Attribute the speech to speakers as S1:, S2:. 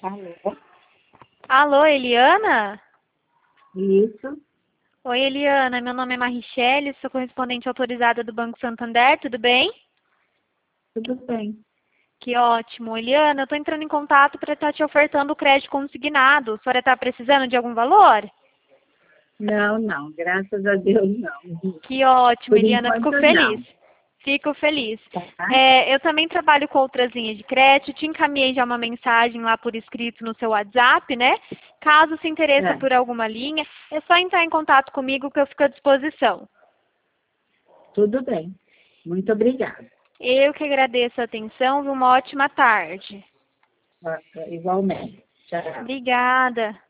S1: Alô?
S2: Alô, Eliana?
S1: Isso,
S2: Oi, Eliana. Meu nome é Marichele, sou correspondente autorizada do Banco Santander, tudo bem?
S1: tudo bem.
S2: Que ótimo. Eliana, eu estou entrando em contato para estar te ofertando o crédito consignado. A senhora está precisando de algum valor?
S1: Não, graças a Deus não.
S2: Que ótimo,
S1: Por
S2: Eliana. Fico
S1: enquanto
S2: feliz.
S1: não,
S2: Fico feliz.
S1: tá?
S2: Eu também trabalho com outras linhas de crédito. Te encaminhei já uma mensagem lá por escrito no seu WhatsApp, né? Caso se interessa
S1: É,
S2: por alguma linha, é só entrar em contato comigo que eu fico à disposição.
S1: tudo bem. Muito obrigada.
S2: Eu que agradeço a atenção e uma ótima tarde.
S1: Igualmente. Tchau.
S2: Obrigada.